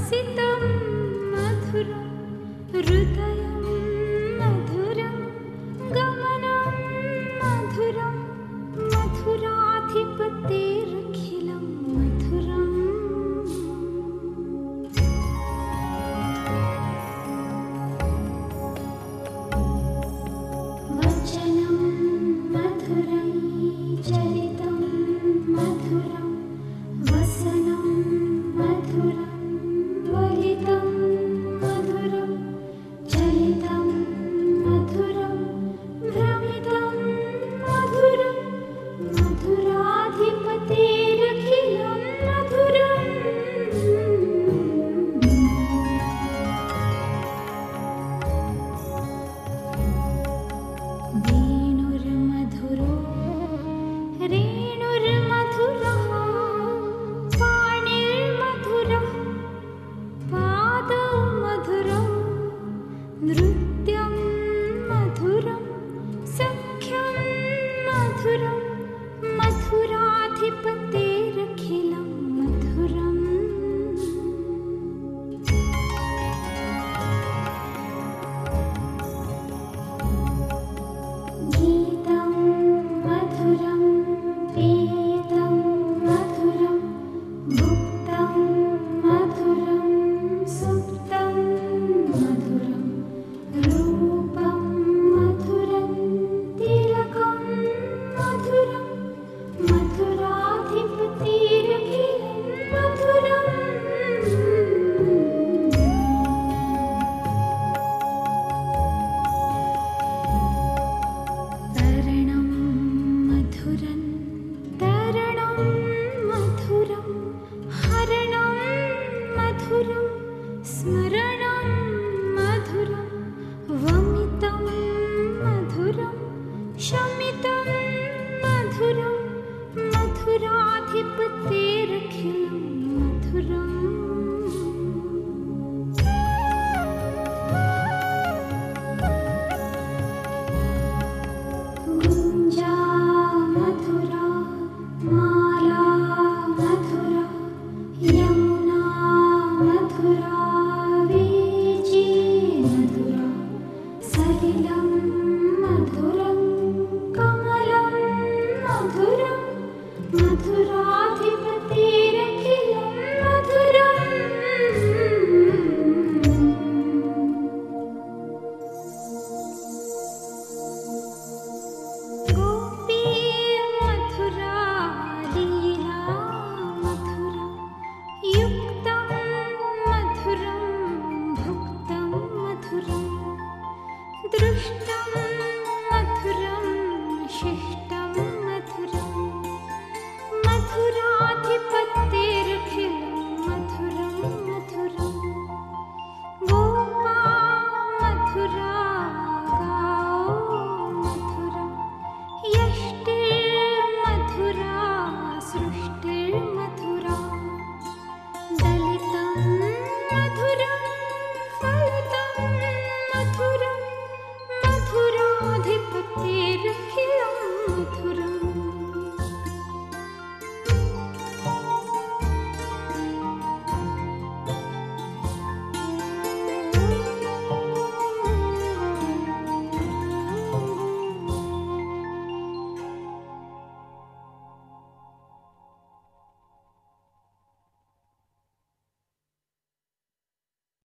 हसितं मधुरं हृदयं मधुरं गमनं मधुरं मधुराधिपतेरखिलं मधुरम् वचनं मधुरं चरितं मधुरं वसनं मधुरं वलितं मधुरं चरितं मधुरं भ्रमितं मधुरं मधुराधिपतेरखिलं मधुरम् वेणुर्मधुरो रेणुर्मधुरः पाणिर्मधुरः पादौ मधुरं नृत्यं मधुरं सख्यं मधुरं मधुराधिपतेरखिलं मधुरम् गीतं मधुरं पीतं मधुरं भुक्तं मधुरं सुप्तं मधुरं रूपं मधुरं तिलकं मधुरं मधुराधिपतेरखिलं मधुरम् तरणं मधुरं तरणं मधुरं हरणं मधुरं स्मरणं मधुरं वमितं मधुरं शमितं मधुरं मधुराधिपतेरखिलं मधुरम् गुञ्जा मधुरा माला मधुरा यमुना मधुरा वीची मधुरा सलिलं मधुरं कमलं मधुरं मधुराधिपतेरखिलं